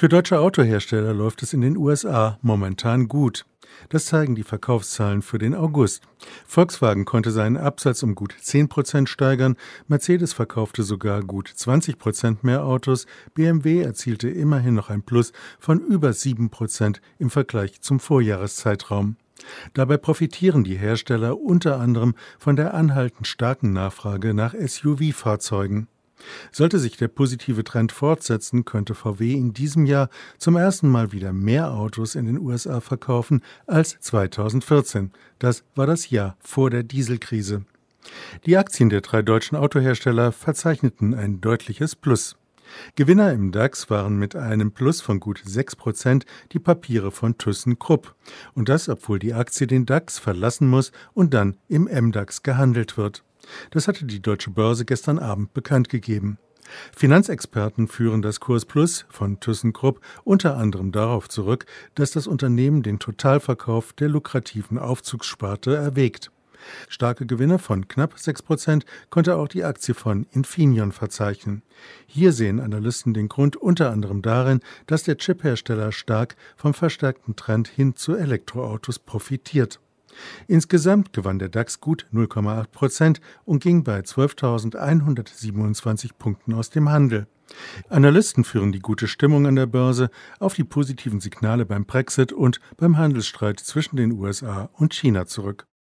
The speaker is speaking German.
Für deutsche Autohersteller läuft es in den USA momentan gut. Das zeigen die Verkaufszahlen für den August. Volkswagen konnte seinen Absatz um gut 10% steigern, Mercedes verkaufte sogar gut 20% mehr Autos, BMW erzielte immerhin noch ein Plus von über 7% im Vergleich zum Vorjahreszeitraum. Dabei profitieren die Hersteller unter anderem von der anhaltend starken Nachfrage nach SUV-Fahrzeugen. Sollte sich der positive Trend fortsetzen, könnte VW in diesem Jahr zum ersten Mal wieder mehr Autos in den USA verkaufen als 2014. Das war das Jahr vor der Dieselkrise. Die Aktien der 3 deutschen Autohersteller verzeichneten ein deutliches Plus. Gewinner im DAX waren mit einem Plus von gut 6% die Papiere von ThyssenKrupp. Und das, obwohl die Aktie den DAX verlassen muss und dann im MDAX gehandelt wird. Das hatte die Deutsche Börse gestern Abend bekannt gegeben. Finanzexperten führen das Kursplus von ThyssenKrupp unter anderem darauf zurück, dass das Unternehmen den Totalverkauf der lukrativen Aufzugssparte erwägt. Starke Gewinne von knapp 6% konnte auch die Aktie von Infineon verzeichnen. Hier sehen Analysten den Grund unter anderem darin, dass der Chiphersteller stark vom verstärkten Trend hin zu Elektroautos profitiert. Insgesamt gewann der DAX gut 0,8% und ging bei 12.127 Punkten aus dem Handel. Analysten führen die gute Stimmung an der Börse auf die positiven Signale beim Brexit und beim Handelsstreit zwischen den USA und China zurück.